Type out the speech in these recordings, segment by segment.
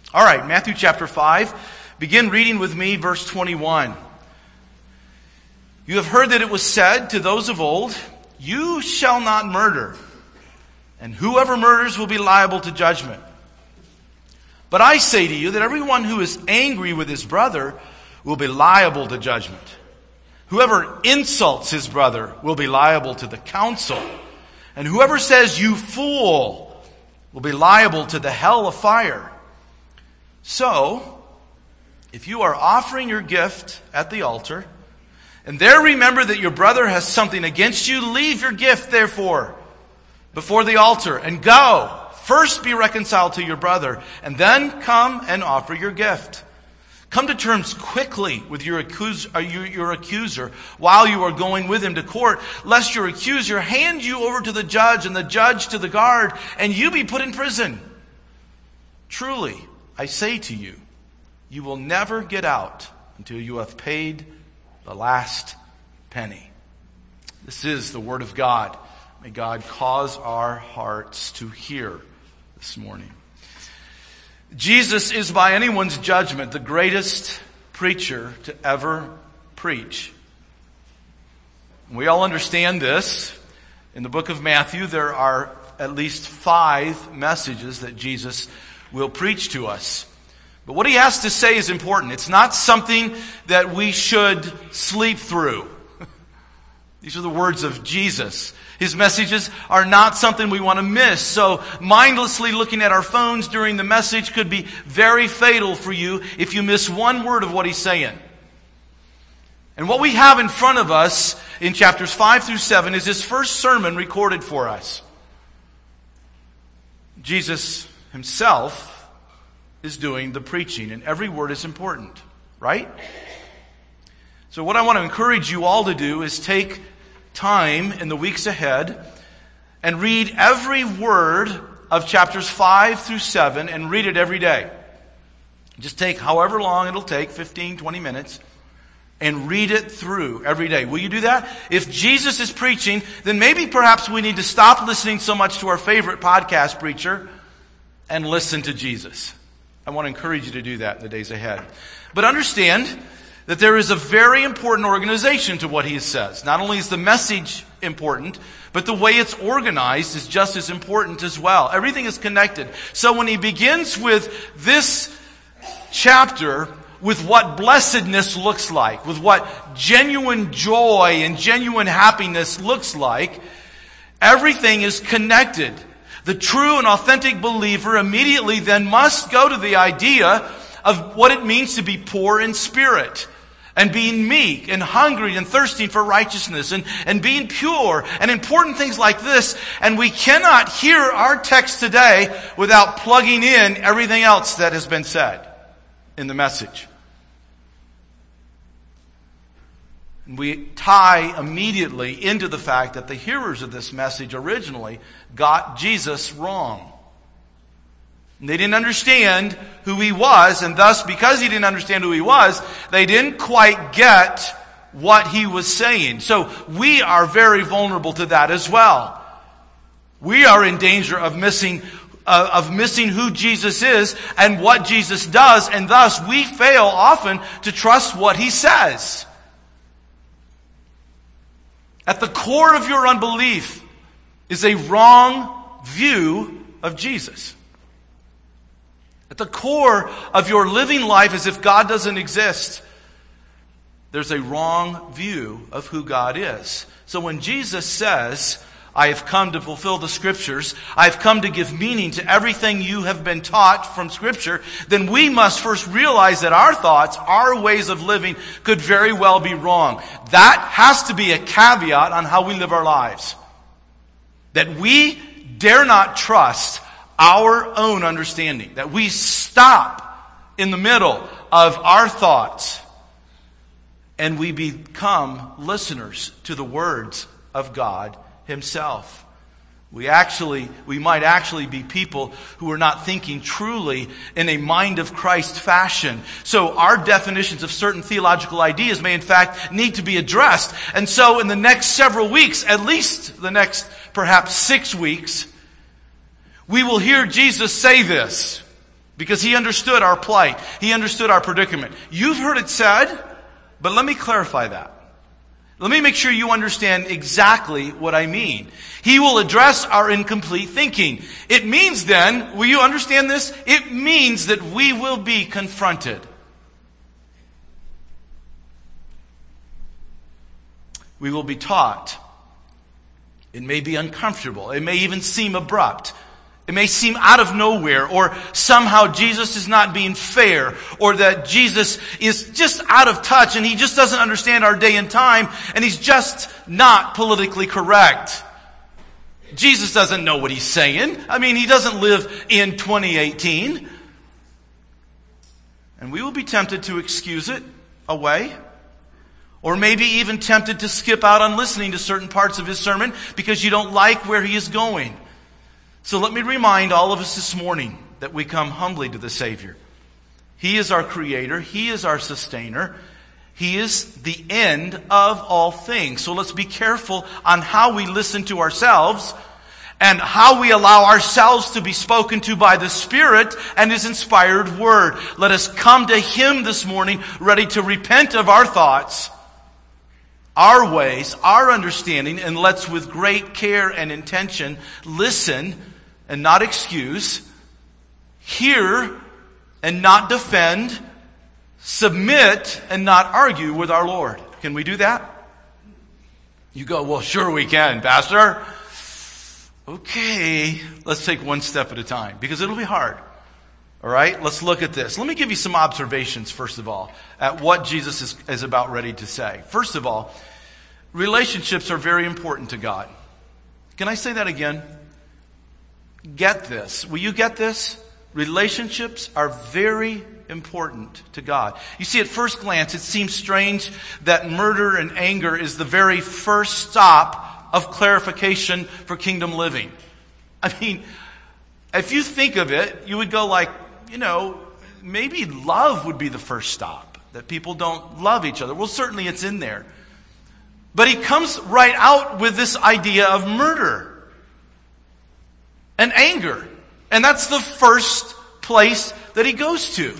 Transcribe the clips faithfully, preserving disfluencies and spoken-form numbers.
All right, Matthew chapter five. Begin reading with me verse twenty-one. You have heard that it was said to those of old, "You shall not murder, and whoever murders will be liable to judgment." But I say to you that everyone who is angry with his brother will be liable to judgment. Whoever insults his brother will be liable to the council. And whoever says, "You fool," will be liable to the hell of fire. So, if you are offering your gift at the altar, and there remember that your brother has something against you, leave your gift, therefore, before the altar, and go. First be reconciled to your brother, and then come and offer your gift. Come to terms quickly with your accuser, your accuser while you are going with him to court, lest your accuser hand you over to the judge, and the judge to the guard, and you be put in prison. Truly, I say to you, you will never get out until you have paid the last penny. This is the word of God. May God cause our hearts to hear this morning. Jesus is, by anyone's judgment, the greatest preacher to ever preach. We all understand this. In the book of Matthew, there are at least five messages that Jesus will preach to us. But what he has to say is important. It's not something that we should sleep through. These are the words of Jesus. His messages are not something we want to miss. So mindlessly looking at our phones during the message could be very fatal for you if you miss one word of what he's saying. And what we have in front of us in chapters five through seven is his first sermon recorded for us. Jesus himself is doing the preaching, and every word is important, right? So what I want to encourage you all to do is take time in the weeks ahead and read every word of chapters five through seven and read it every day. Just take however long it'll take, fifteen, twenty minutes, and read it through every day. Will you do that? If Jesus is preaching, then maybe perhaps we need to stop listening so much to our favorite podcast preacher and listen to Jesus. I want to encourage you to do that in the days ahead. But understand that there is a very important organization to what he says. Not only is the message important, but the way it's organized is just as important as well. Everything is connected. So when he begins with this chapter, with what blessedness looks like, with what genuine joy and genuine happiness looks like, everything is connected. The true and authentic believer immediately then must go to the idea of what it means to be poor in spirit, and being meek and hungry and thirsting for righteousness, and, and being pure, and important things like this. And we cannot hear our text today without plugging in everything else that has been said in the message. And we tie immediately into the fact that the hearers of this message originally got Jesus wrong. They didn't understand who he was, and thus, because he didn't understand who he was, they didn't quite get what he was saying. So we are very vulnerable to that as well. We are in danger of missing uh, of missing who Jesus is and what Jesus does, and thus we fail often to trust what he says. At the core of your unbelief is a wrong view of Jesus. At the core of your living life as if God doesn't exist, there's a wrong view of who God is. So when Jesus says, "I have come to fulfill the Scriptures, I've come to give meaning to everything you have been taught from Scripture," then we must first realize that our thoughts, our ways of living could very well be wrong. That has to be a caveat on how we live our lives. That we dare not trust our own understanding. That we stop in the middle of our thoughts and we become listeners to the words of God himself. We actually, we might actually be people who are not thinking truly in a mind of Christ fashion. So our definitions of certain theological ideas may in fact need to be addressed. And so in the next several weeks, at least the next perhaps six weeks, we will hear Jesus say this. Because he understood our plight. He understood our predicament. You've heard it said, but let me clarify that. Let me make sure you understand exactly what I mean. He will address our incomplete thinking. It means then, will you understand this? It means that we will be confronted. We will be taught. It may be uncomfortable. It may even seem abrupt. It may seem out of nowhere, or somehow Jesus is not being fair, or that Jesus is just out of touch and he just doesn't understand our day and time, and he's just not politically correct. Jesus doesn't know what he's saying. I mean, he doesn't live in twenty eighteen. And we will be tempted to excuse it away, or maybe even tempted to skip out on listening to certain parts of his sermon because you don't like where he is going. So let me remind all of us this morning that we come humbly to the Savior. He is our Creator. He is our Sustainer. He is the end of all things. So let's be careful on how we listen to ourselves and how we allow ourselves to be spoken to by the Spirit and His inspired Word. Let us come to Him this morning ready to repent of our thoughts, our ways, our understanding, and let's with great care and intention listen and not excuse, hear and not defend, submit and not argue with our Lord. Can we do that? You go, well, sure we can, Pastor. Okay, let's take one step at a time because it'll be hard. All right, let's look at this. Let me give you some observations, first of all, at what Jesus is, is about ready to say. First of all, relationships are very important to God. Can I say that again? Get this. Will you get this? Relationships are very important to God. You see, at first glance, it seems strange that murder and anger is the very first stop of clarification for kingdom living. I mean, if you think of it, you would go like, you know, maybe love would be the first stop. That people don't love each other. Well, certainly it's in there. But he comes right out with this idea of murder and anger. And that's the first place that he goes to.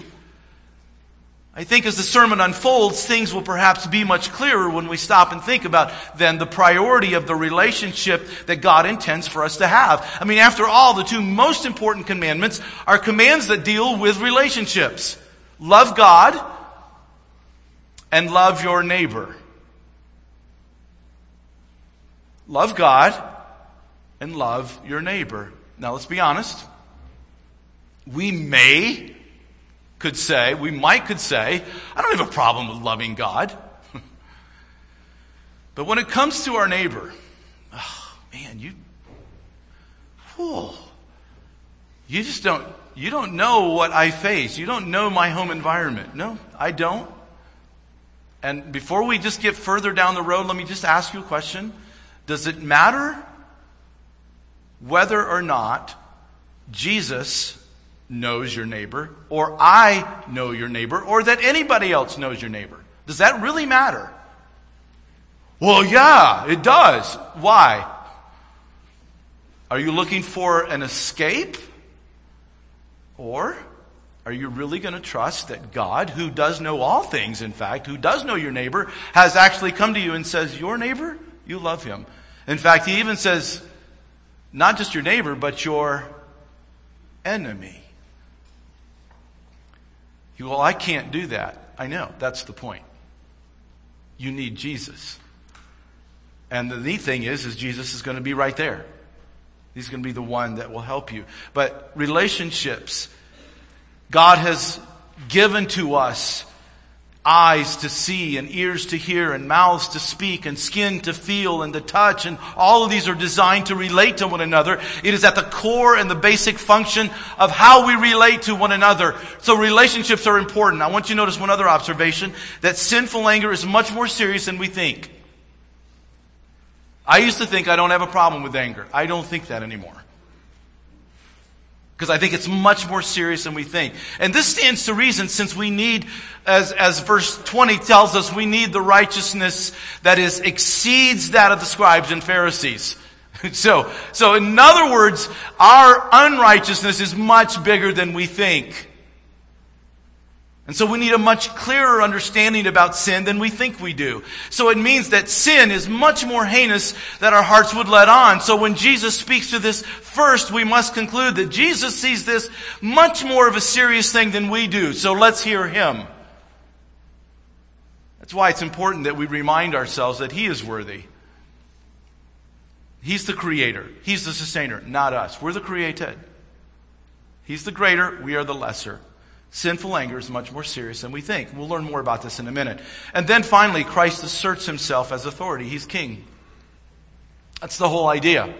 I think as the sermon unfolds, things will perhaps be much clearer when we stop and think about then the priority of the relationship that God intends for us to have. I mean, after all, the two most important commandments are commands that deal with relationships. Love God and love your neighbor. Love God and love your neighbor. Now let's be honest. We may could say, we might could say, I don't have a problem with loving God. But when it comes to our neighbor, oh man, you, whew, you just don't, you don't know what I face. You don't know my home environment. No, I don't. And before we just get further down the road, let me just ask you a question. Does it matter whether or not Jesus knows your neighbor, or I know your neighbor, or that anybody else knows your neighbor? Does that really matter? Well, yeah, it does. Why? Are you looking for an escape? Or are you really going to trust that God, who does know all things, in fact, who does know your neighbor, has actually come to you and says, your neighbor, you love him. In fact, he even says, not just your neighbor, but your enemy. You go, well, I can't do that. I know, that's the point. You need Jesus. And the neat thing is, is Jesus is going to be right there. He's going to be the one that will help you. But relationships, God has given to us eyes to see and ears to hear and mouths to speak and skin to feel and to touch. And all of these are designed to relate to one another. It is at the core and the basic function of how we relate to one another. So relationships are important. I want you to notice one other observation, that sinful anger is much more serious than we think. I used to think I don't have a problem with anger. I don't think that anymore. Because I think it's much more serious than we think. And this stands to reason, since we need, as, as verse twenty tells us, we need the righteousness that is exceeds that of the scribes and Pharisees. So, so in other words, our unrighteousness is much bigger than we think. And so we need a much clearer understanding about sin than we think we do. So it means that sin is much more heinous than our hearts would let on. So when Jesus speaks to this first, we must conclude that Jesus sees this much more of a serious thing than we do. So let's hear him. That's why it's important that we remind ourselves that he is worthy. He's the creator. He's the sustainer, not us. We're the created. He's the greater. We are the lesser. Sinful anger is much more serious than we think. We'll learn more about this in a minute. And then finally, Christ asserts himself as authority. He's king. That's the whole idea.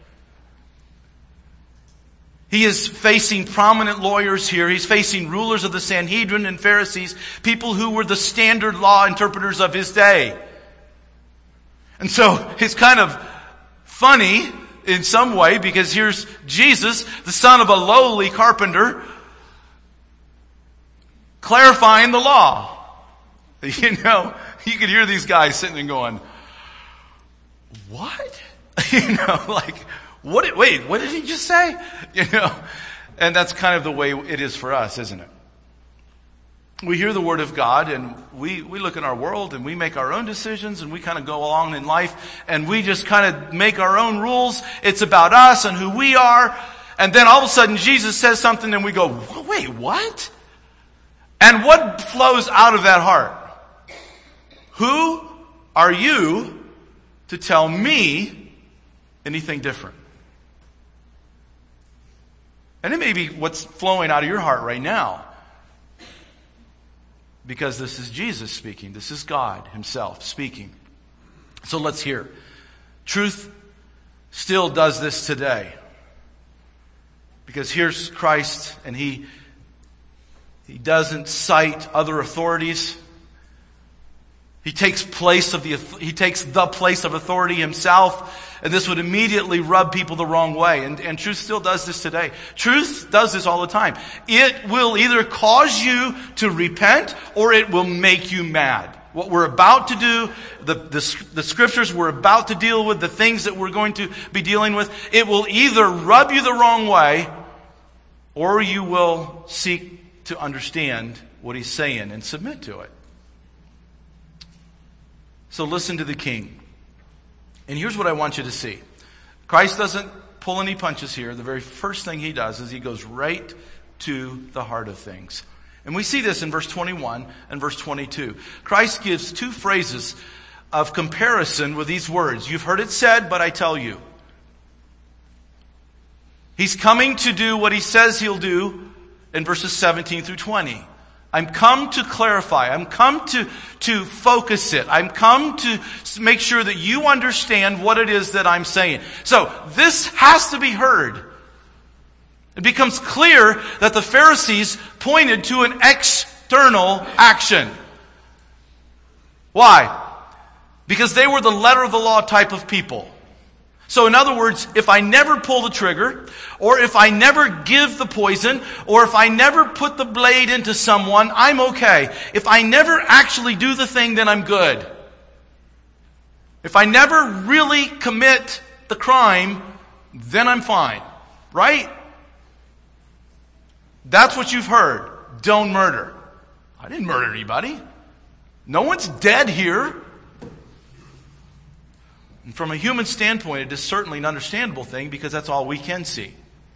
He is facing prominent lawyers here. He's facing rulers of the Sanhedrin and Pharisees, people who were the standard law interpreters of his day. And so it's kind of funny in some way, because here's Jesus, the son of a lowly carpenter, clarifying the law. You know, you could hear these guys sitting and going, what? You know, like, what? Did, wait, what did he just say? You know, and that's kind of the way it is for us, isn't it? We hear the word of God, and we, we look in our world, and we make our own decisions, and we kind of go along in life, and we just kind of make our own rules. It's about us and who we are. And then all of a sudden Jesus says something, and we go, wait, what? And what flows out of that heart? Who are you to tell me anything different? And it may be what's flowing out of your heart right now. Because this is Jesus speaking. This is God himself speaking. So let's hear. Truth still does this today. Because here's Christ, and he He doesn't cite other authorities. He takes place of the he takes the place of authority himself, and this would immediately rub people the wrong way. And, and truth still does this today. Truth does this all the time. It will either cause you to repent, or it will make you mad. What we're about to do, the, the, the scriptures we're about to deal with, the things that we're going to be dealing with, it will either rub you the wrong way, or you will seek to understand what he's saying and submit to it. So listen to the king. And here's what I want you to see. Christ doesn't pull any punches here. The very first thing he does is he goes right to the heart of things. And we see this in verse twenty-one and verse twenty-two. Christ gives two phrases of comparison with these words. You've heard it said, but I tell you. He's coming to do what he says he'll do in verses seventeen through twenty. I'm come to clarify. I'm come to, to focus it. I'm come to make sure that you understand what it is that I'm saying. So this has to be heard. It becomes clear that the Pharisees pointed to an external action. Why? Because they were the letter of the law type of people. So in other words, if I never pull the trigger, or if I never give the poison, or if I never put the blade into someone, I'm okay. If I never actually do the thing, then I'm good. If I never really commit the crime, then I'm fine. Right? That's what you've heard. Don't murder. I didn't murder anybody. No one's dead here. And from a human standpoint, it is certainly an understandable thing because that's all we can see.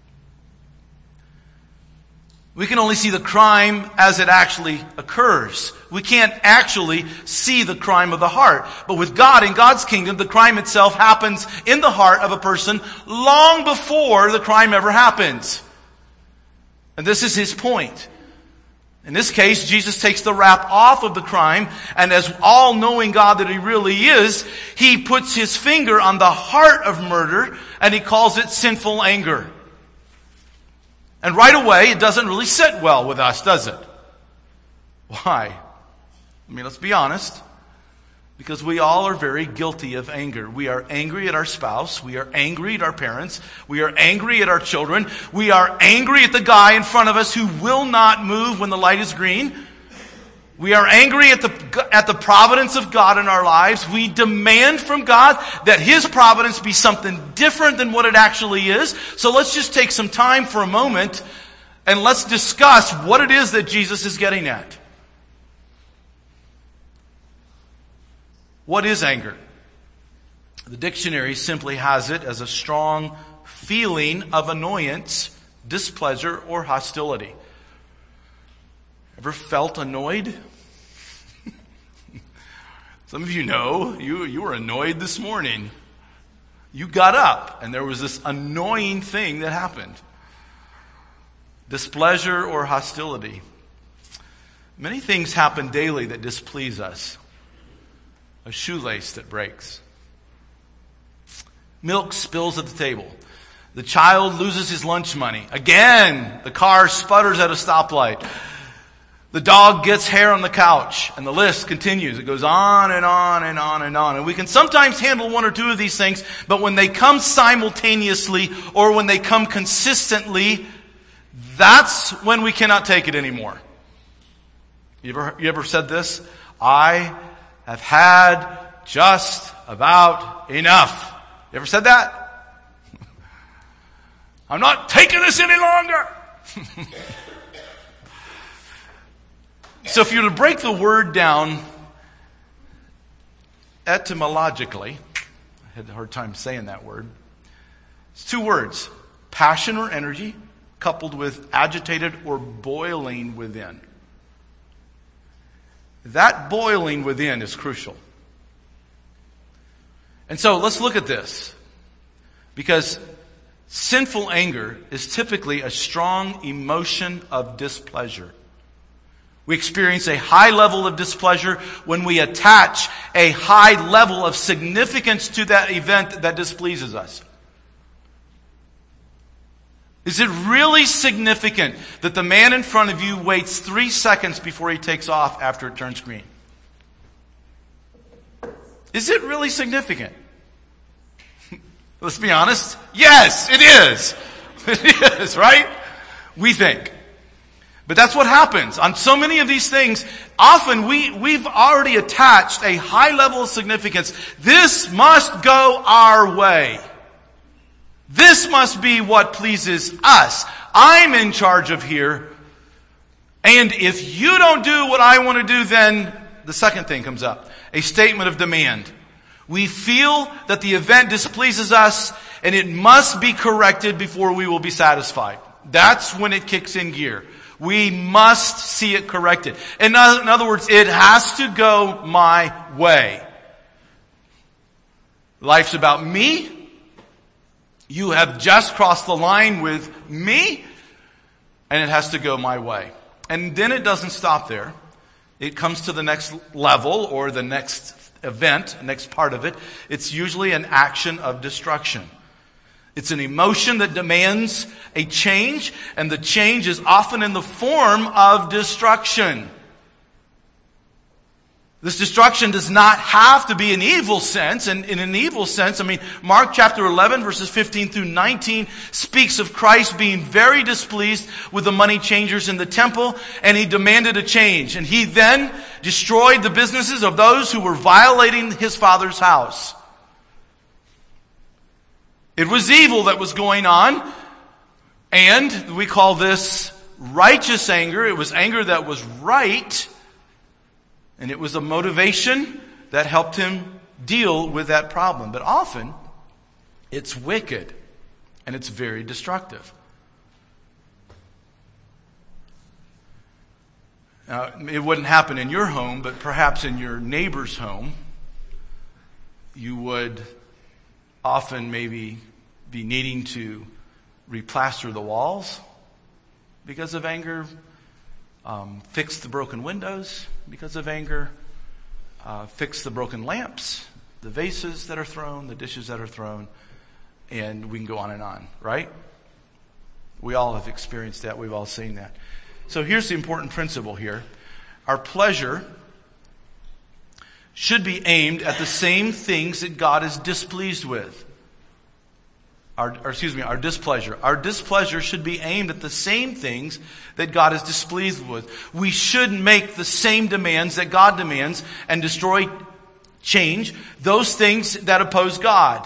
We can only see the crime as it actually occurs. We can't actually see the crime of the heart. But with God, in God's kingdom, the crime itself happens in the heart of a person long before the crime ever happens. And this is his point. In this case, Jesus takes the wrap off of the crime, and as all-knowing God that he really is, he puts his finger on the heart of murder, and he calls it sinful anger. And right away, it doesn't really sit well with us, does it? Why? I mean, let's be honest. Because we all are very guilty of anger. We are angry at our spouse. We are angry at our parents. We are angry at our children. We are angry at the guy in front of us who will not move when the light is green. We are angry at the, at the providence of God in our lives. We demand from God that his providence be something different than what it actually is. So let's just take some time for a moment and let's discuss what it is that Jesus is getting at. What is anger? The dictionary simply has it as a strong feeling of annoyance, displeasure, or hostility. Ever felt annoyed? Some of you know, you, you were annoyed this morning. You got up and there was this annoying thing that happened. Displeasure or hostility. Many things happen daily that displease us. A shoelace that breaks. Milk spills at the table. The child loses his lunch money. Again, the car sputters at a stoplight. The dog gets hair on the couch, and the list continues. It goes on and on and on and on. And we can sometimes handle one or two of these things, but when they come simultaneously or when they come consistently, that's when we cannot take it anymore. You ever, you ever said this? I have had just about enough. You ever said that? I'm not taking this any longer. So if you were to break the word down etymologically, I had a hard time saying that word. It's two words. Passion or energy coupled with agitated or boiling within. That boiling within is crucial. And so let's look at this. Because sinful anger is typically a strong emotion of displeasure. We experience a high level of displeasure when we attach a high level of significance to that event that displeases us. Is it really significant that the man in front of you waits three seconds before he takes off after it turns green? Is it really significant? Let's be honest. Yes, it is. It is, right? We think. But that's what happens. On so many of these things, often we, we've already attached a high level of significance. This must go our way. This must be what pleases us. I'm in charge of here. And if you don't do what I want to do, then the second thing comes up. A statement of demand. We feel that the event displeases us and it must be corrected before we will be satisfied. That's when it kicks in gear. We must see it corrected. In other words, it has to go my way. Life's about me. You have just crossed the line with me, and it has to go my way. And then it doesn't stop there. It comes to the next level or the next event, next part of it. It's usually an action of destruction. It's an emotion that demands a change, and the change is often in the form of destruction. This destruction does not have to be an evil sense, and in an evil sense, I mean, Mark chapter eleven, verses fifteen through nineteen speaks of Christ being very displeased with the money changers in the temple, and he demanded a change. And he then destroyed the businesses of those who were violating his Father's house. It was evil that was going on, and we call this righteous anger. It was anger that was right, and it was a motivation that helped him deal with that problem. But often, it's wicked, and it's very destructive. Now, it wouldn't happen in your home, but perhaps in your neighbor's home, you would often maybe be needing to replaster the walls because of anger, um, fix the broken windows because of anger, uh, fix the broken lamps, the vases that are thrown, the dishes that are thrown, and we can go on and on, right? We all have experienced that. We've all seen that. So here's the important principle here. Our pleasure should be aimed at the same things that God is displeased with. Our, or excuse me, our displeasure. Our displeasure should be aimed at the same things that God is displeased with. We should make the same demands that God demands and destroy, change those things that oppose God.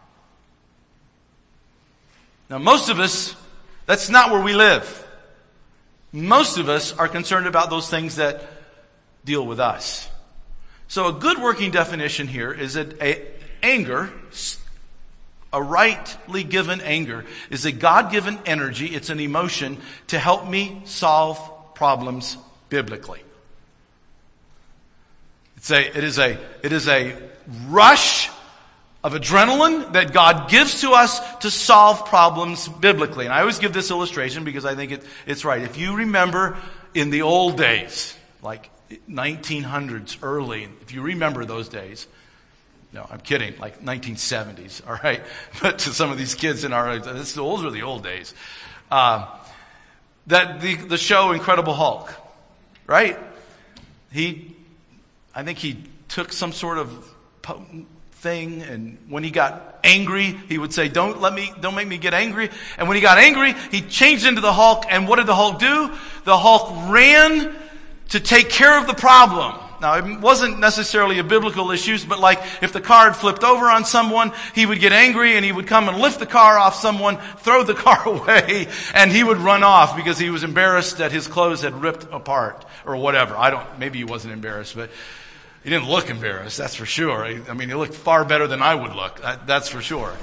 Now, most of us, that's not where we live. Most of us are concerned about those things that deal with us. So a good working definition here is that a, anger, a rightly given anger, is a God-given energy. It's an emotion to help me solve problems biblically. It's a, it is a, it is a rush of adrenaline that God gives to us to solve problems biblically. And I always give this illustration because I think it, it's right. If you remember in the old days, like nineteen hundreds early, if you remember those days, no, I'm kidding, like nineteen seventies, all right? But to some of these kids in our, this, those were the old days. Uh, that the, the show Incredible Hulk, right? He, I think he took some sort of potent thing, and when he got angry, he would say, don't let me, don't make me get angry. And when he got angry, he changed into the Hulk, and what did the Hulk do? The Hulk ran to take care of the problem. Now, it wasn't necessarily a biblical issue, but like if the car had flipped over on someone, he would get angry and he would come and lift the car off someone, throw the car away, and he would run off because he was embarrassed that his clothes had ripped apart or whatever. I don't, maybe he wasn't embarrassed, but he didn't look embarrassed, that's for sure. I mean, he looked far better than I would look, that's for sure.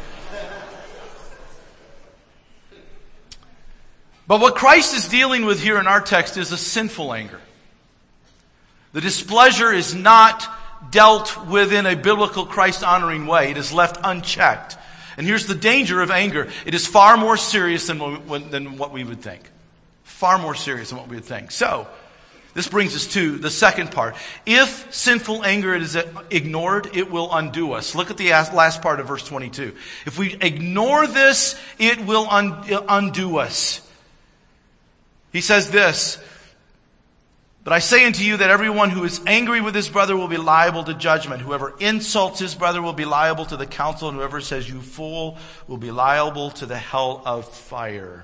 But what Christ is dealing with here in our text is a sinful anger. The displeasure is not dealt with in a biblical Christ-honoring way. It is left unchecked. And here's the danger of anger. It is far more serious than what, than what we would think. Far more serious than what we would think. So, this brings us to the second part. If sinful anger is ignored, it will undo us. Look at the last part of verse twenty-two. If we ignore this, it will undo us. He says this, but I say unto you that everyone who is angry with his brother will be liable to judgment. Whoever insults his brother will be liable to the council, and whoever says you fool will be liable to the hell of fire.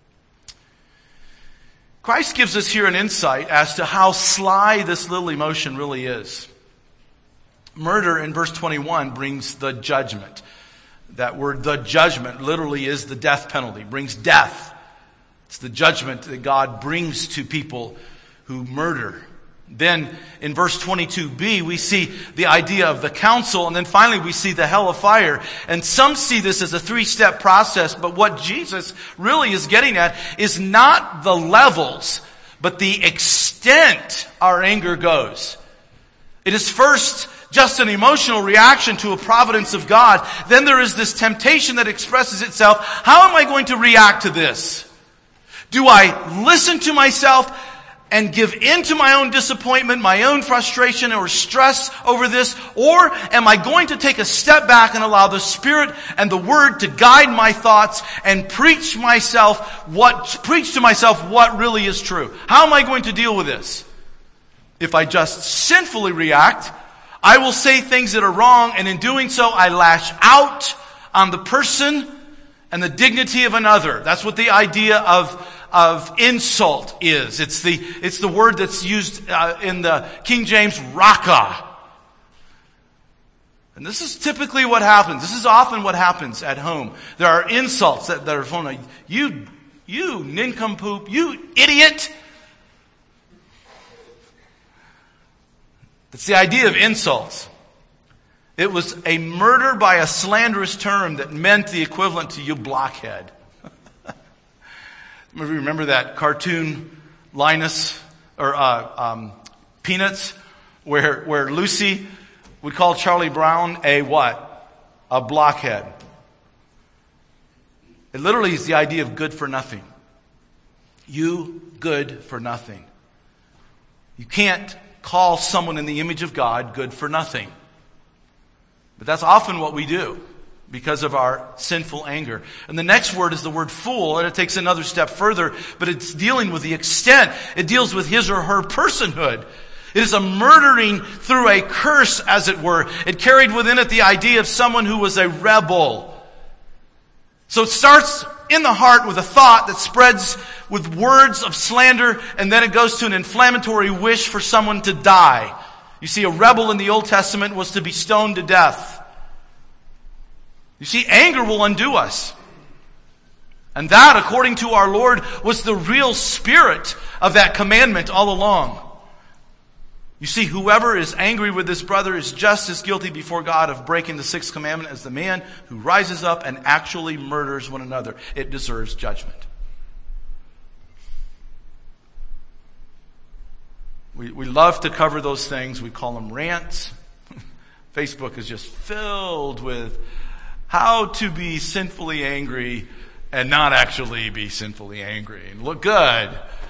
Christ gives us here an insight as to how sly this little emotion really is. Murder in verse twenty-one brings the judgment. That word, the judgment, literally is the death penalty, brings death. It's the judgment that God brings to people who murder. Then in verse twenty-two b, we see the idea of the council, and then finally we see the hell of fire. And some see this as a three-step process, but what Jesus really is getting at is not the levels, but the extent our anger goes. It is first just an emotional reaction to a providence of God. Then there is this temptation that expresses itself. How am I going to react to this? Do I listen to myself and give in to my own disappointment, my own frustration or stress over this? Or am I going to take a step back and allow the Spirit and the Word to guide my thoughts and preach myself what, preach to myself what really is true? How am I going to deal with this? If I just sinfully react, I will say things that are wrong, and in doing so, I lash out on the person and the dignity of another. That's what the idea of of insult is. It's the, it's the word that's used uh, in the King James, raka. And this is typically what happens. This is often what happens at home. There are insults that, that are thrown like, you, you nincompoop, you idiot. It's the idea of insults. It was a murder by a slanderous term that meant the equivalent to you blockhead. Remember that cartoon Linus or uh, um, Peanuts, where where Lucy would call Charlie Brown a what? A blockhead. It literally is the idea of good for nothing. You good for nothing. You can't call someone in the image of God good for nothing. But that's often what we do because of our sinful anger. And the next word is the word fool, and it takes another step further, but it's dealing with the extent. It deals with his or her personhood. It is a murdering through a curse, as it were. It carried within it the idea of someone who was a rebel. So it starts in the heart with a thought that spreads with words of slander, and then it goes to an inflammatory wish for someone to die. You see, a rebel in the Old Testament was to be stoned to death. You see, anger will undo us. And that, according to our Lord, was the real spirit of that commandment all along. You see, whoever is angry with this brother is just as guilty before God of breaking the sixth commandment as the man who rises up and actually murders one another. It deserves judgment. We, we love to cover those things. We call them rants. Facebook is just filled with how to be sinfully angry and not actually be sinfully angry and look good.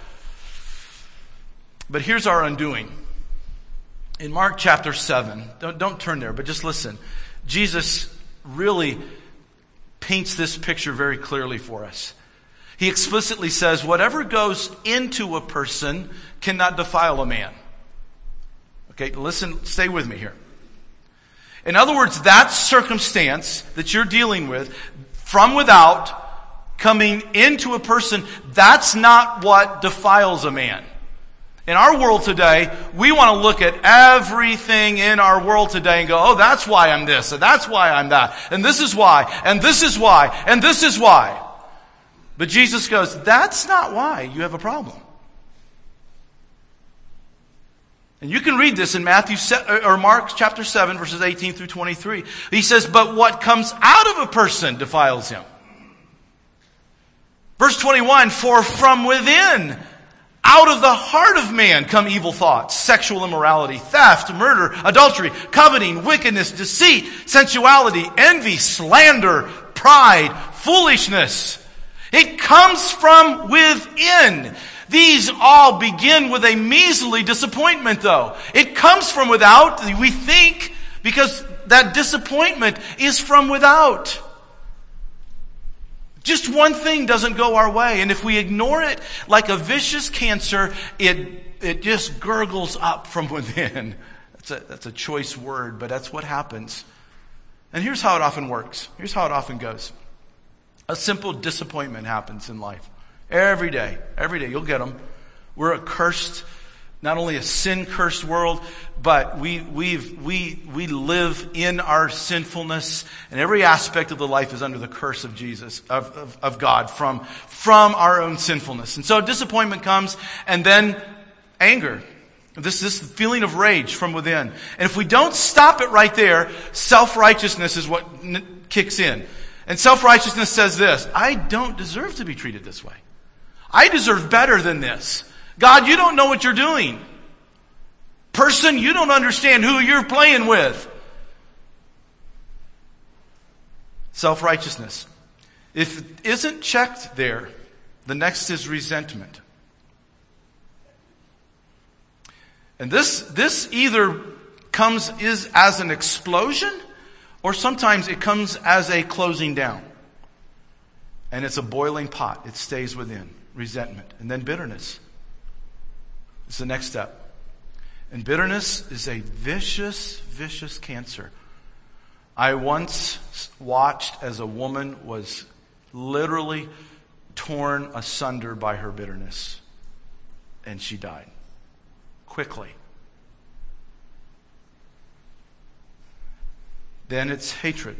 But here's our undoing. In Mark chapter seven, don't, don't turn there, but just listen. Jesus really paints this picture very clearly for us. He explicitly says, whatever goes into a person cannot defile a man. Okay, listen, stay with me here. In other words, that circumstance that you're dealing with from without coming into a person, that's not what defiles a man. In our world today, we want to look at everything in our world today and go, oh, that's why I'm this, and that's why I'm that, and this is why, and this is why, and this is why. But Jesus goes, that's not why you have a problem. And you can read this in Matthew or Mark chapter seven, verses eighteen through twenty-three. He says, but what comes out of a person defiles him. Verse twenty-one, for from within, out of the heart of man come evil thoughts, sexual immorality, theft, murder, adultery, coveting, wickedness, deceit, sensuality, envy, slander, pride, foolishness. It comes from within. These all begin with a measly disappointment, though. It comes from without, we think, because that disappointment is from without. Just one thing doesn't go our way, and if we ignore it like a vicious cancer, it it just gurgles up from within. That's a, that's a choice word, but that's what happens. And here's how it often works. Here's how it often goes. A simple disappointment happens in life. Every day. Every day. You'll get them. We're a cursed, not only a sin-cursed world, but we we've, we we live in our sinfulness, and every aspect of the life is under the curse of Jesus, of, of, of God, from, from our own sinfulness. And so disappointment comes, and then anger. This, this feeling of rage from within. And if we don't stop it right there, self-righteousness is what n- kicks in. And self-righteousness says this, I don't deserve to be treated this way. I deserve better than this. God, you don't know what you're doing. Person, you don't understand who you're playing with. Self-righteousness. If it isn't checked there, the next is resentment. And this, this either comes is as an explosion, or sometimes it comes as a closing down. And it's a boiling pot. It stays within. Resentment. And then bitterness. It's the next step. And bitterness is a vicious, vicious cancer. I once watched as a woman was literally torn asunder by her bitterness. And she died. Quickly. Then it's hatred.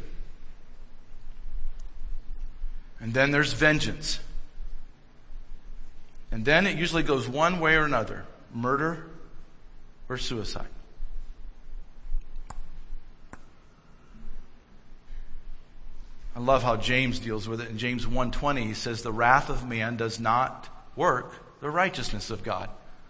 And then there's vengeance. And then it usually goes one way or another. Murder or suicide. I love how James deals with it. In James one twenty, he says, the wrath of man does not work the righteousness of God.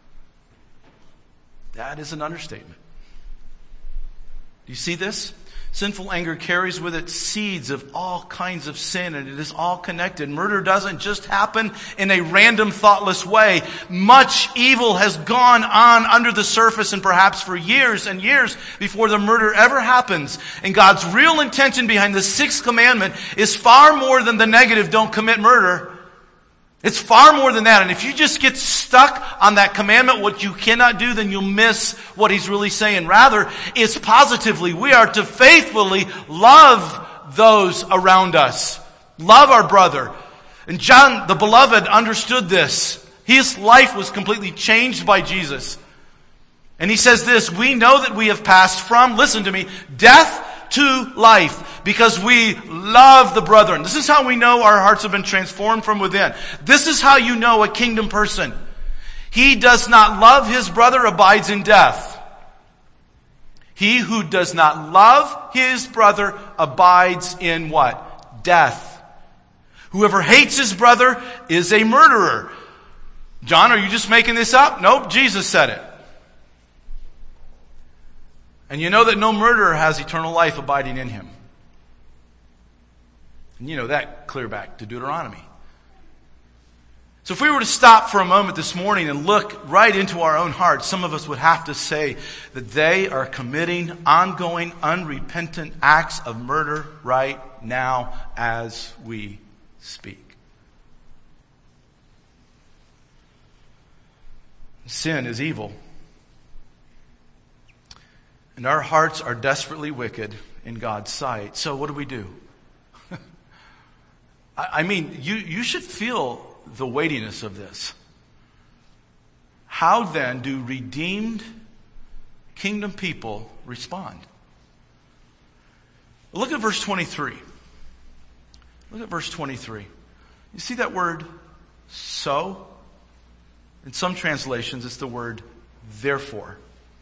That is an understatement. Do you see this? Sinful anger carries with it seeds of all kinds of sin, and it is all connected. Murder doesn't just happen in a random, thoughtless way. Much evil has gone on under the surface, and perhaps for years and years before the murder ever happens. And God's real intention behind the sixth commandment is far more than the negative, don't commit murder. It's far more than that. And if you just get stuck on that commandment, what you cannot do, then you'll miss what he's really saying. Rather, it's positively, we are to faithfully love those around us. Love our brother. And John, the beloved, understood this. His life was completely changed by Jesus. And he says this, we know that we have passed from, listen to me, death to life, because we love the brethren. This is how we know our hearts have been transformed from within. This is how you know a kingdom person. He does not love his brother, abides in death. He who does not love his brother abides in what? Death. Whoever hates his brother is a murderer. John, are you just making this up? Nope, Jesus said it. And you know that no murderer has eternal life abiding in him. And you know that clear back to Deuteronomy. So if we were to stop for a moment this morning and look right into our own hearts, some of us would have to say that they are committing ongoing, unrepentant acts of murder right now as we speak. Sin is evil. And our hearts are desperately wicked in God's sight. So what do we do? I mean, you, you should feel the weightiness of this. How then do redeemed kingdom people respond? Look at verse twenty-three. Look at verse twenty-three. You see that word, so? In some translations, it's the word, therefore.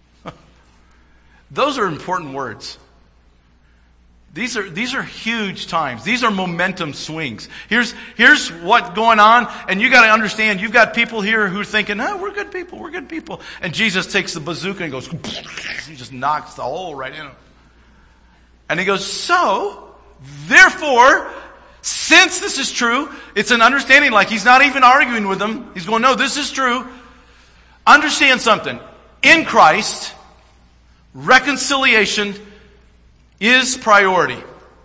Those are important words. These are, these are huge times. These are momentum swings. Here's, here's what's going on, and you gotta understand, you've got people here who are thinking, oh, we're good people, we're good people. And Jesus takes the bazooka and goes, he just knocks the hole right in them. And he goes, so, therefore, since this is true, it's an understanding, like he's not even arguing with them. He's going, no, this is true. Understand something. In Christ, reconciliation is priority.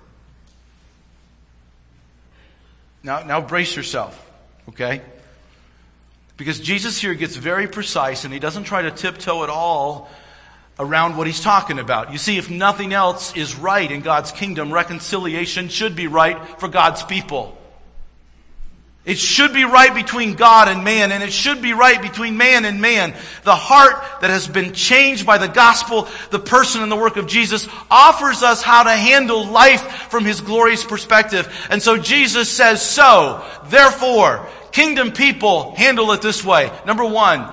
Now, now brace yourself, okay? Because Jesus here gets very precise and he doesn't try to tiptoe at all around what he's talking about. You see, if nothing else is right in God's kingdom, reconciliation should be right for God's people. It should be right between God and man, and it should be right between man and man. The heart that has been changed by the gospel, the person and the work of Jesus, offers us how to handle life from his glorious perspective. And so Jesus says, so, therefore, kingdom people handle it this way. Number one,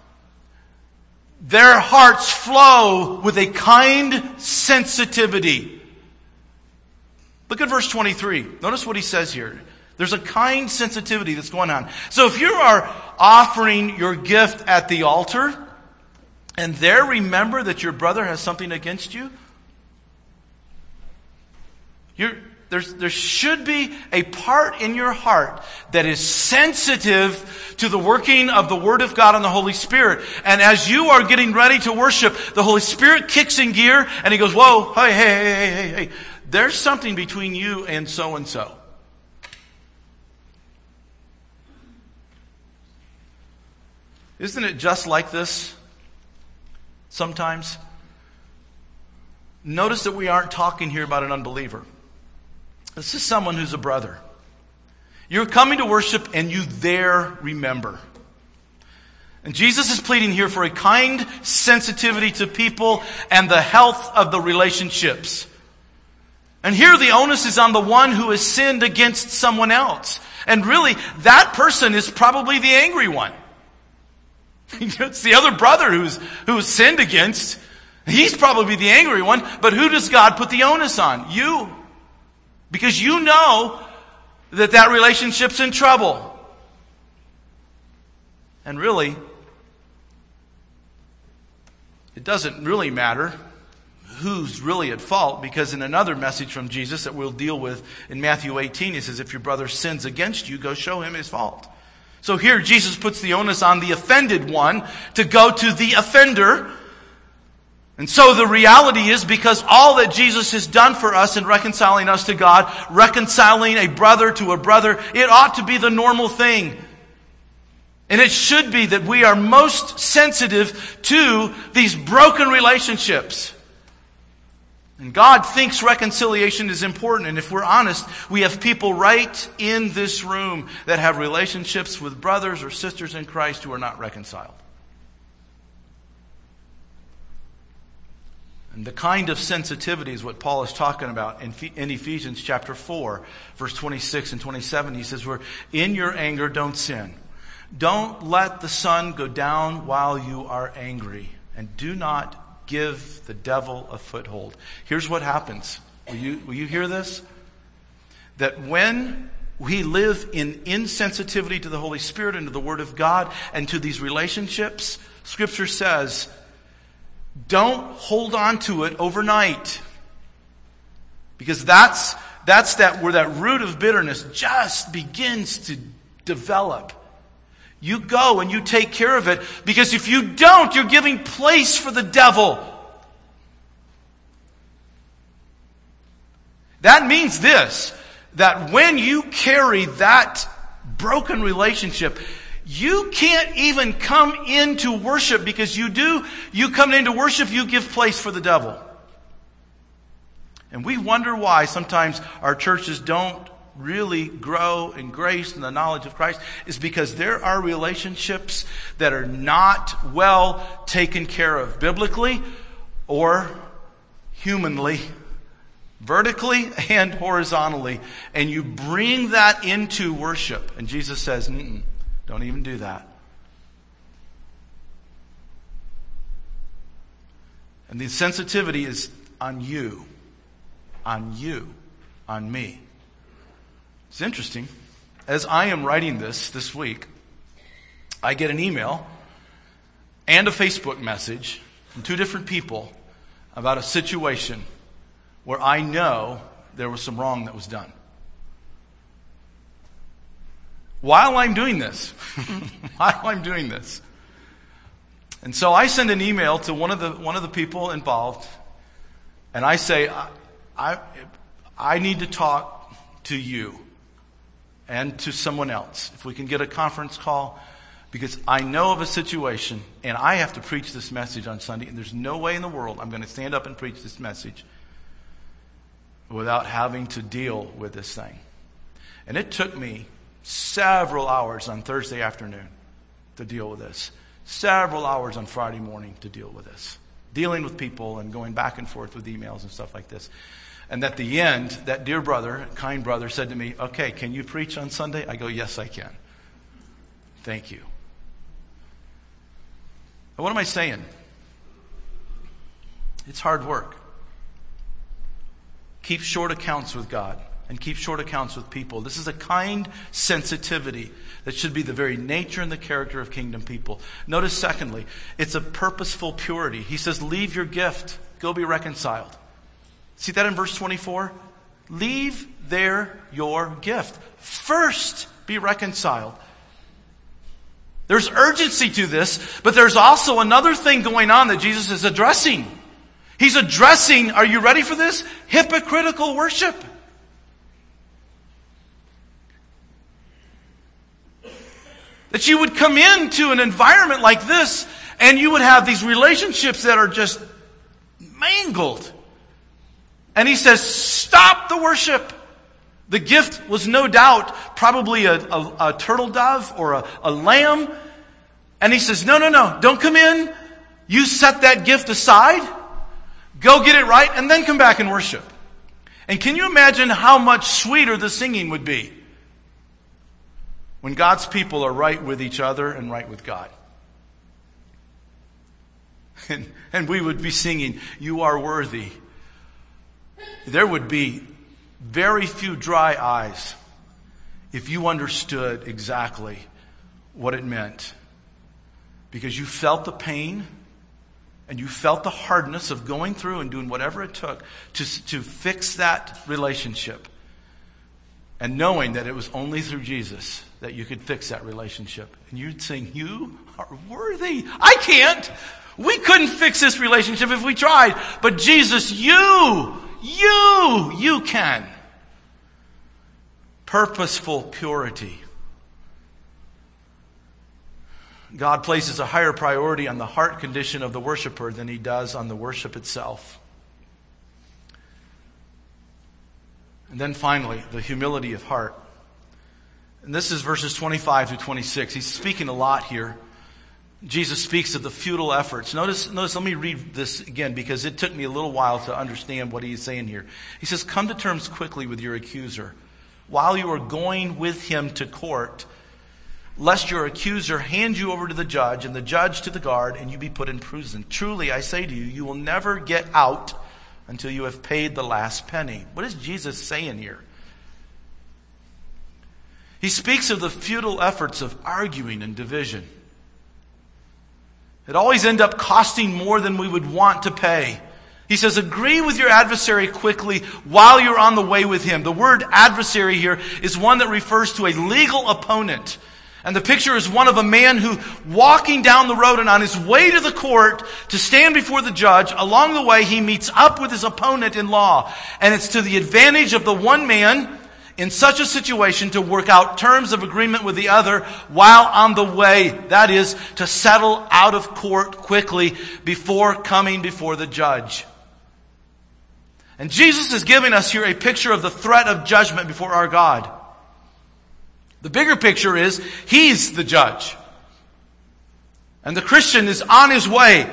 their hearts flow with a kind sensitivity. Look at verse twenty-three. Notice what he says here. There's a kind sensitivity that's going on. So if you are offering your gift at the altar, and there remember that your brother has something against you, you're, there's, there should be a part in your heart that is sensitive to the working of the Word of God and the Holy Spirit. And as you are getting ready to worship, the Holy Spirit kicks in gear and he goes, whoa, hey, hey, hey, hey, hey. There's something between you and so-and-so. Isn't it just like this sometimes? Notice that we aren't talking here about an unbeliever. This is someone who's a brother. You're coming to worship and you there remember. And Jesus is pleading here for a kind sensitivity to people and the health of the relationships. And here the onus is on the one who has sinned against someone else. And really, that person is probably the angry one. It's the other brother who's who's sinned against. He's probably the angry one. But who does God put the onus on? You. Because you know that that relationship's in trouble. And really, it doesn't really matter who's really at fault, because in another message from Jesus that we'll deal with in Matthew eighteen, he says, if your brother sins against you, go show him his fault. So here Jesus puts the onus on the offended one to go to the offender. And so the reality is, because all that Jesus has done for us in reconciling us to God, reconciling a brother to a brother, it ought to be the normal thing. And it should be that we are most sensitive to these broken relationships. And God thinks reconciliation is important. And if we're honest, we have people right in this room that have relationships with brothers or sisters in Christ who are not reconciled. And the kind of sensitivity is what Paul is talking about in, in Ephesians chapter four, verse twenty-six and twenty-seven. He says, "We're in your anger, don't sin. Don't let the sun go down while you are angry. And do not give the devil a foothold. Here's what happens. Will you, will you hear this? That when we live in insensitivity to the Holy Spirit and to the Word of God and to these relationships, Scripture says, don't hold on to it overnight. Because that's, that's that where that root of bitterness just begins to develop. You go and you take care of it, because if you don't, you're giving place for the devil. That means this, that when you carry that broken relationship, you can't even come into worship, because you do, you come into worship, you give place for the devil. And we wonder why sometimes our churches don't really grow in grace and the knowledge of Christ, is because there are relationships that are not well taken care of biblically or humanly, vertically and horizontally. And you bring that into worship. And Jesus says, Mm-mm, don't even do that. And the sensitivity is on you, on you, on me. It's interesting. As I am writing this this week, I get an email and a Facebook message from two different people about a situation where I know there was some wrong that was done. While I'm doing this, while I'm doing this. And so I send an email to one of the one of the people involved, and I say, I, I, I need to talk to you and to someone else. If we can get a conference call, because I know of a situation, and I have to preach this message on Sunday, and there's no way in the world I'm going to stand up and preach this message without having to deal with this thing. And it took me several hours on Thursday afternoon to deal with this. Several hours on Friday morning to deal with this. Dealing with people and going back and forth with emails and stuff like this. And at the end, that dear brother, kind brother, said to me, okay, can you preach on Sunday? I go, yes, I can. Thank you. Now, what am I saying? It's hard work. Keep short accounts with God and keep short accounts with people. This is a kind sensitivity that should be the very nature and the character of kingdom people. Notice, secondly, it's a purposeful purity. He says, leave your gift. Go be reconciled. See that in verse twenty-four? Leave there your gift. First, be reconciled. There's urgency to this, but there's also another thing going on that Jesus is addressing. He's addressing, are you ready for this? Hypocritical worship. That you would come into an environment like this and you would have these relationships that are just mangled. And he says, stop the worship. The gift was no doubt probably a, a, a turtle dove or a, a lamb. And he says, no, no, no, don't come in. You set that gift aside. Go get it right and then come back and worship. And can you imagine how much sweeter the singing would be when God's people are right with each other and right with God? And, and we would be singing, you are worthy. There would be very few dry eyes if you understood exactly what it meant. Because you felt the pain and you felt the hardness of going through and doing whatever it took to, to fix that relationship. And knowing that it was only through Jesus that you could fix that relationship. And you'd sing, you are worthy. I can't. We couldn't fix this relationship if we tried. But Jesus, you, you, you can. Purposeful purity. God places a higher priority on the heart condition of the worshiper than he does on the worship itself. And then finally, the humility of heart. And this is verses twenty-five to twenty-six. He's speaking a lot here. Jesus speaks of the futile efforts. Notice, notice, let me read this again because it took me a little while to understand what he's saying here. He says, come to terms quickly with your accuser while you are going with him to court. lest your accuser hand you over to the judge, and the judge to the guard, and you be put in prison. Truly, I say to you, you will never get out until you have paid the last penny. What is Jesus saying here? He speaks of the futile efforts of arguing and division. It always ends up costing more than we would want to pay. He says, agree with your adversary quickly while you're on the way with him. The word adversary here is one that refers to a legal opponent. And the picture is one of a man who, walking down the road and on his way to the court to stand before the judge, along the way he meets up with his opponent in law. And it's to the advantage of the one man in such a situation to work out terms of agreement with the other while on the way. That is, to settle out of court quickly before coming before the judge. And Jesus is giving us here a picture of the threat of judgment before our God. The bigger picture is, He's the judge. And the Christian is on his way.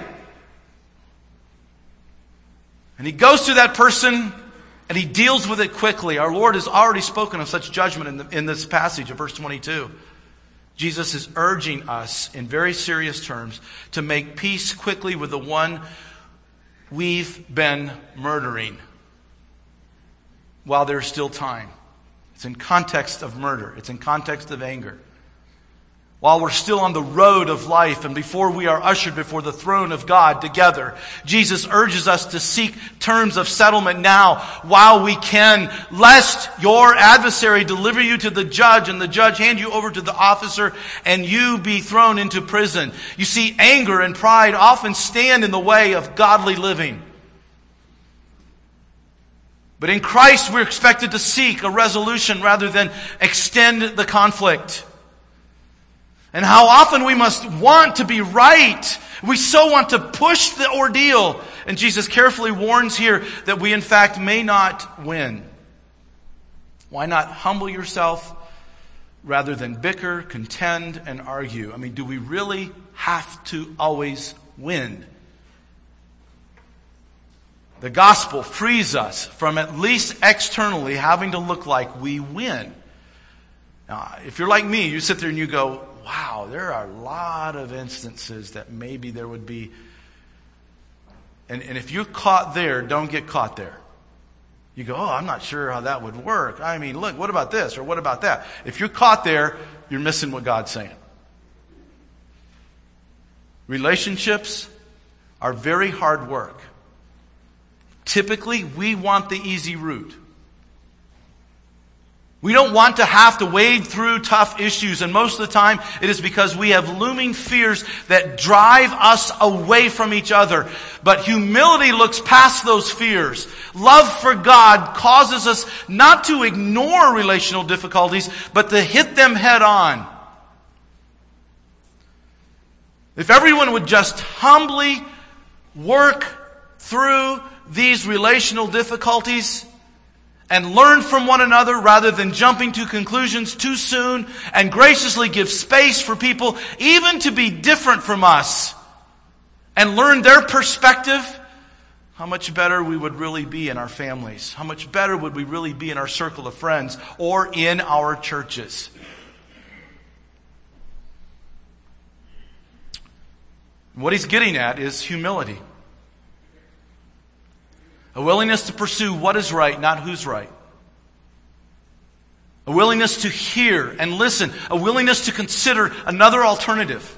And he goes to that person and he deals with it quickly. Our Lord has already spoken of such judgment in, the, in this passage of verse twenty-two. Jesus is urging us in very serious terms to make peace quickly with the one we've been murdering while there's still time. It's in context of murder. It's in context of anger. While we're still on the road of life and before we are ushered before the throne of God together, Jesus urges us to seek terms of settlement now while we can, lest your adversary deliver you to the judge and the judge hand you over to the officer and you be thrown into prison. You see, anger and pride often stand in the way of godly living. But in Christ, we're expected to seek a resolution rather than extend the conflict. And how often we must want to be right. We so want to push the ordeal. And Jesus carefully warns here that we in fact may not win. Why not humble yourself rather than bicker, contend, and argue? I mean, do we really have to always win? The gospel frees us from, at least externally, having to look like we win. Now, if you're like me, you sit there and you go, wow, there are a lot of instances that maybe there would be. And, and if you're caught there, don't get caught there. You go, oh, I'm not sure how that would work. I mean, look, what about this or what about that? If you're caught there, you're missing what God's saying. Relationships are very hard work. Typically, we want the easy route. We don't want to have to wade through tough issues, and most of the time it is because we have looming fears that drive us away from each other. But humility looks past those fears. Love for God causes us not to ignore relational difficulties, but to hit them head on. If everyone would just humbly work through these relational difficulties and learn from one another rather than jumping to conclusions too soon, and graciously give space for people even to be different from us and learn their perspective, how much better we would really be in our families. How much better would we really be in our circle of friends or in our churches. What he's getting at is humility. A willingness to pursue what is right, not who's right. A willingness to hear and listen. A willingness to consider another alternative.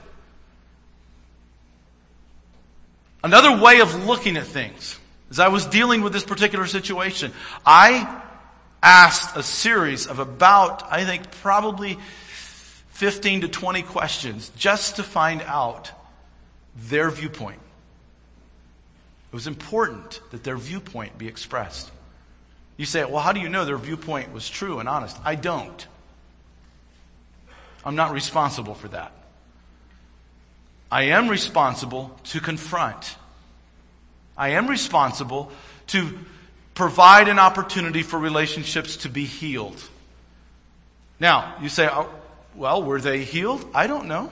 Another way of looking at things. As I was dealing with this particular situation, I asked a series of about, I think, probably fifteen to twenty questions just to find out their viewpoint. It was important that their viewpoint be expressed. You say, well, how do you know their viewpoint was true and honest? I don't. I'm not responsible for that. I am responsible to confront. I am responsible to provide an opportunity for relationships to be healed. Now, you say, oh, well, were they healed? I don't know.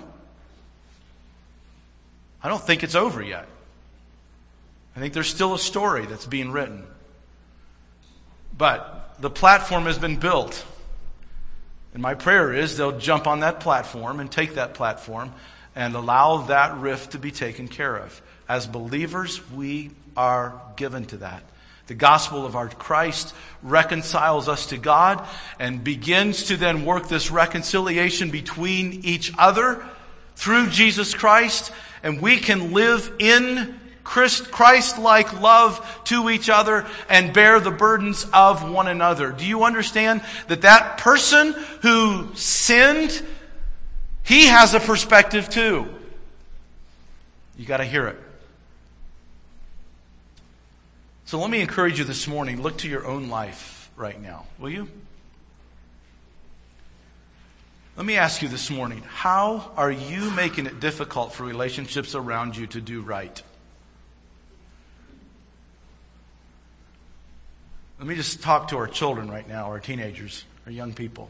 I don't think it's over yet. I think there's still a story that's being written. But the platform has been built. And my prayer is they'll jump on that platform and take that platform and allow that rift to be taken care of. As believers, we are given to that. The gospel of our Christ reconciles us to God and begins to then work this reconciliation between each other through Jesus Christ. And we can live in Christ-like love to each other and bear the burdens of one another. Do you understand that that person who sinned, he has a perspective too? You got to hear it. So let me encourage you this morning, look to your own life right now, will you? Let me ask you this morning, how are you making it difficult for relationships around you to do right? Let me just talk to our children right now, our teenagers, our young people.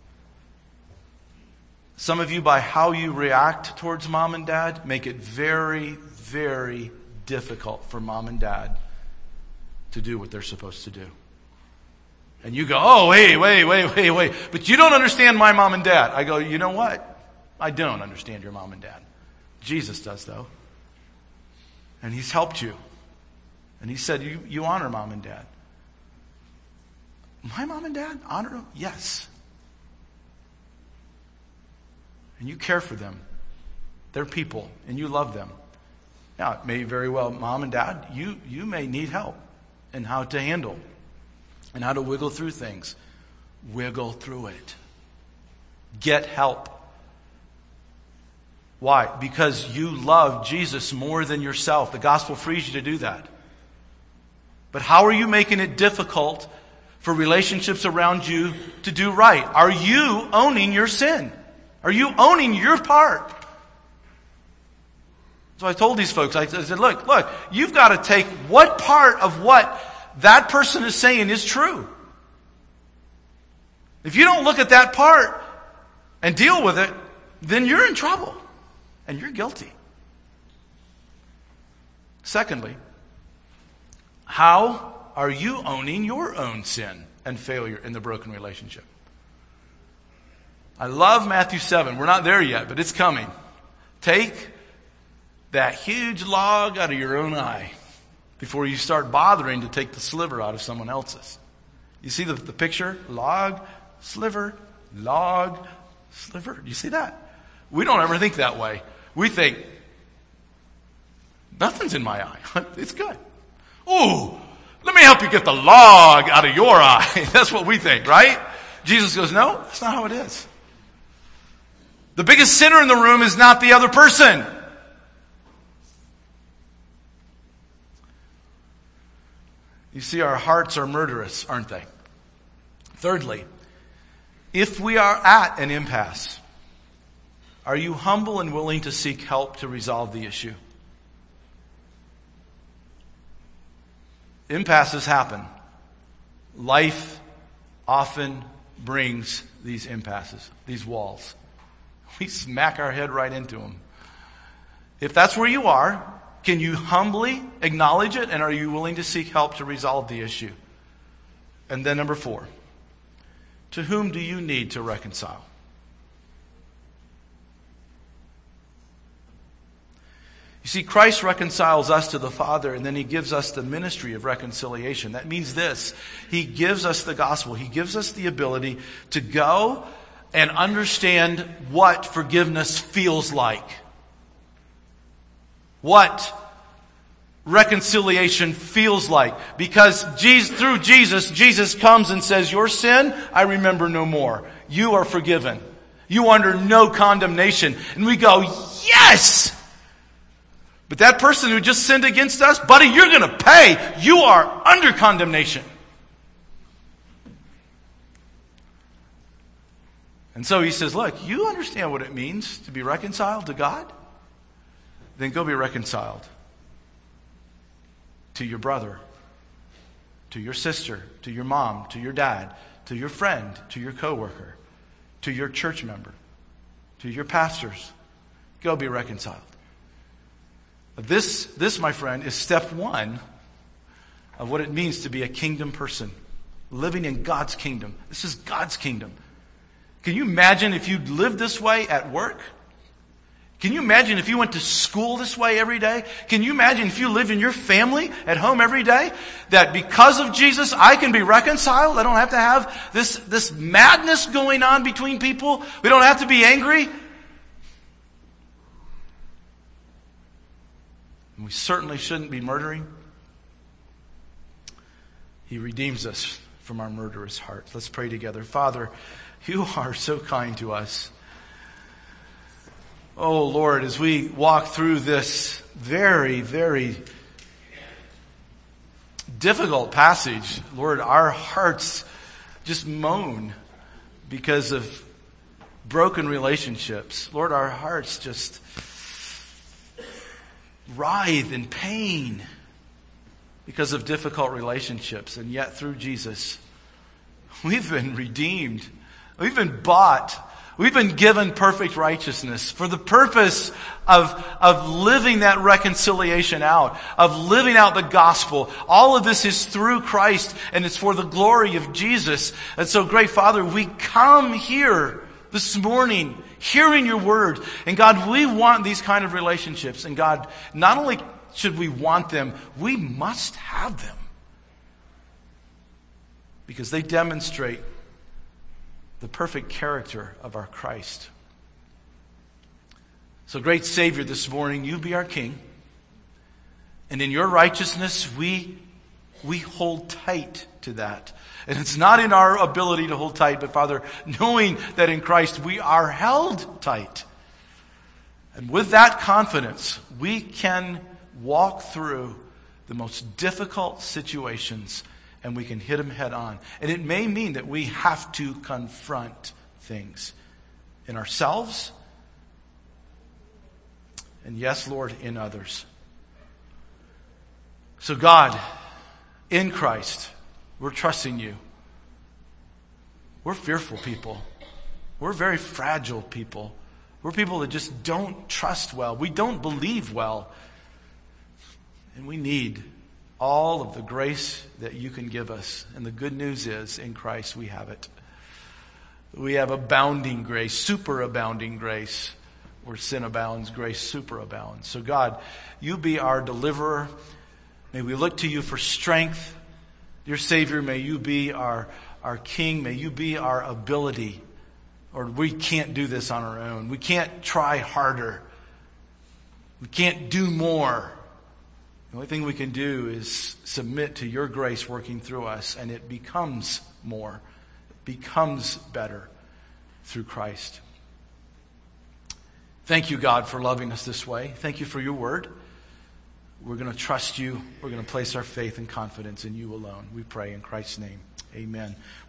Some of you, by how you react towards mom and dad, make it very, very difficult for mom and dad to do what they're supposed to do. And you go, oh, wait, wait, wait, wait, wait. But you don't understand my mom and dad. I go, you know what? I don't understand your mom and dad. Jesus does, though. And he's helped you. And he said, you, you honor mom and dad. My mom and dad? Honor them? Yes. And you care for them. They're people, and you love them. Now, it may very well, mom and dad, you, you may need help in how to handle and how to wiggle through things. Wiggle through it. Get help. Why? Because you love Jesus more than yourself. The gospel frees you to do that. But how are you making it difficult for relationships around you to do right? Are you owning your sin? Are you owning your part? So I told these folks, I said, look, look, you've got to take what part of what that person is saying is true. If you don't look at that part and deal with it, then you're in trouble and you're guilty. Secondly, how are you owning your own sin and failure in the broken relationship? I love Matthew seven. We're not there yet, but it's coming. Take that huge log out of your own eye before you start bothering to take the sliver out of someone else's. You see the, the picture? Log, sliver, log, sliver. Do you see that? We don't ever think that way. We think, nothing's in my eye. It's good. Ooh, let me help you get the log out of your eye. That's what we think, right? Jesus goes, no, that's not how it is. The biggest sinner in the room is not the other person. You see, our hearts are murderous, aren't they? Thirdly, if we are at an impasse, are you humble and willing to seek help to resolve the issue? Impasses happen. Life often brings these impasses, these walls. We smack our head right into them. If that's where you are, can you humbly acknowledge it, and are you willing to seek help to resolve the issue? And then number four, to whom do you need to reconcile? You see, Christ reconciles us to the Father, and then He gives us the ministry of reconciliation. That means this. He gives us the gospel. He gives us the ability to go and understand what forgiveness feels like. What reconciliation feels like. Because Jesus, through Jesus, Jesus comes and says, your sin, I remember no more. You are forgiven. You are under no condemnation. And we go, yes! But that person who just sinned against us, buddy, you're going to pay. You are under condemnation. And so he says, look, you understand what it means to be reconciled to God? Then go be reconciled to your brother, to your sister, to your mom, to your dad, to your friend, to your coworker, to your church member, to your pastors. Go be reconciled. This, this, my friend, is step one of what it means to be a kingdom person, living in God's kingdom. This is God's kingdom. Can you imagine if you lived this way at work? Can you imagine if you went to school this way every day? Can you imagine if you lived in your family at home every day? That because of Jesus, I can be reconciled. I don't have to have this, this madness going on between people. We don't have to be angry. And we certainly shouldn't be murdering. He redeems us from our murderous hearts. Let's pray together. Father, you are so kind to us. Oh, Lord, as we walk through this very, very difficult passage, Lord, our hearts just moan because of broken relationships. Lord, our hearts just writhe in pain because of difficult relationships. And yet through Jesus, we've been redeemed. We've been bought. We've been given perfect righteousness for the purpose of, of living that reconciliation out, of living out the gospel. All of this is through Christ, and it's for the glory of Jesus. And so, great Father, we come here this morning hearing your word. And God, we want these kind of relationships. And God, not only should we want them, we must have them. Because they demonstrate the perfect character of our Christ. So, great Savior, this morning, you be our King. And in your righteousness, we, we hold tight to that. And it's not in our ability to hold tight, but Father, knowing that in Christ we are held tight. And with that confidence, we can walk through the most difficult situations, and we can hit them head on. And it may mean that we have to confront things in ourselves, and yes, Lord, in others. So God, in Christ, we're trusting you. We're fearful people. We're very fragile people. We're people that just don't trust well. We don't believe well. And we need all of the grace that you can give us. And the good news is, in Christ we have it. We have abounding grace, superabounding grace. Where sin abounds, grace superabounds. So God, you be our deliverer. May we look to you for strength. Dear Savior, may you be our, our King. May you be our ability. Or we can't do this on our own. We can't try harder. We can't do more. The only thing we can do is submit to your grace working through us, and it becomes more. It becomes better through Christ. Thank you, God, for loving us this way. Thank you for your word. We're going to trust you. We're going to place our faith and confidence in you alone. We pray in Christ's name. Amen.